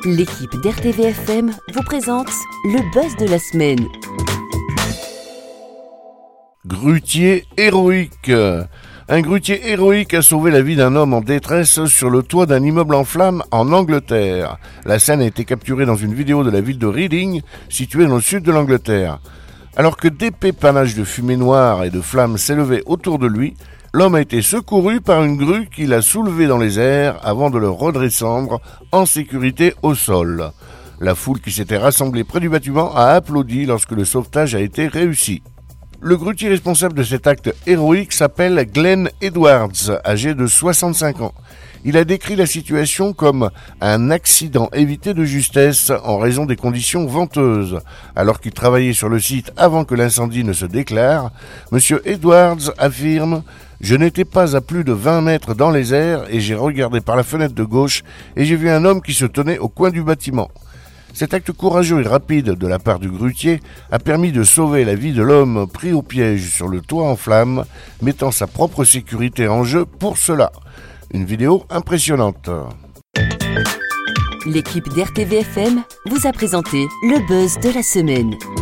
L'équipe d'RTVFM vous présente le buzz de la semaine. Grutier héroïque. Un grutier héroïque a sauvé la vie d'un homme en détresse sur le toit d'un immeuble en flammes en Angleterre. La scène a été capturée dans une vidéo de la ville de Reading, située dans le sud de l'Angleterre. Alors que d'épais panaches de fumée noire et de flammes s'élevaient autour de lui, l'homme a été secouru par une grue qui l'a soulevé dans les airs avant de le redescendre en sécurité au sol. La foule qui s'était rassemblée près du bâtiment a applaudi lorsque le sauvetage a été réussi. Le grutier responsable de cet acte héroïque s'appelle Glenn Edwards, âgé de 65 ans. Il a décrit la situation comme un accident évité de justesse en raison des conditions venteuses. Alors qu'il travaillait sur le site avant que l'incendie ne se déclare, M. Edwards affirme « Je n'étais pas à plus de 20 mètres dans les airs et j'ai regardé par la fenêtre de gauche et j'ai vu un homme qui se tenait au coin du bâtiment. » Cet acte courageux et rapide de la part du grutier a permis de sauver la vie de l'homme pris au piège sur le toit en flammes, mettant sa propre sécurité en jeu pour cela. Une vidéo impressionnante. L'équipe d'RTVFM vous a présenté le buzz de la semaine.